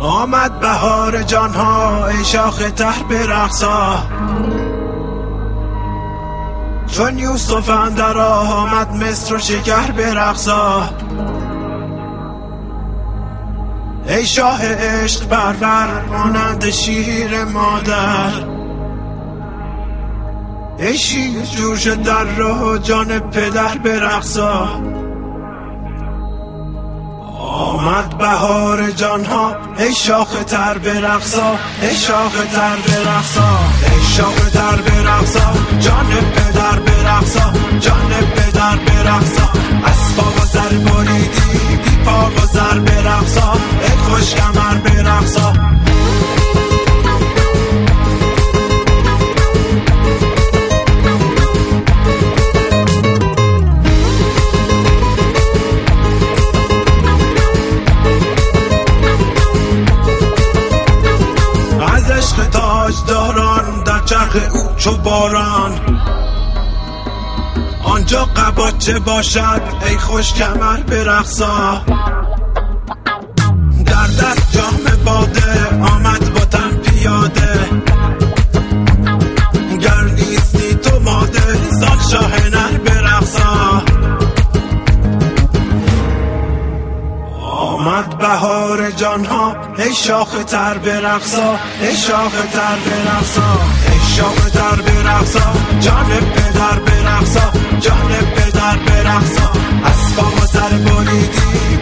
آمد بهار جانها ای شاخ تر برقصا، چون یوسف اندر آمد مصر و شکر برقصا. ای شاه عشق پرور مانند شیر مادر، ای شیر جوش در راه جان پدر برقصا. آمد بهار جانها ای شاخ تر برقصا، ای شاخ تر برقصا، ای شاخ تر برقصا، جان پدر برقصا، جان پدر برقصا. از پا و سر بریدی بی پا و سر برقصا، ای خوش کمر برقصا. عشق تاجداران در چرخ او چو باران، آنجا قباچه باشد ای خوش کمر برقصا. در دست جام باده آمد با تن پیاده، گر نیستی تو ماده زال شاه نر برقصا. آمد بهار جانها ای شاخ تر برقصا، ای شاخ تر برقصا، ای شاخ تر برقصا، جان پدر برقصا، جان پدر برقصا. از پا و سر بریدی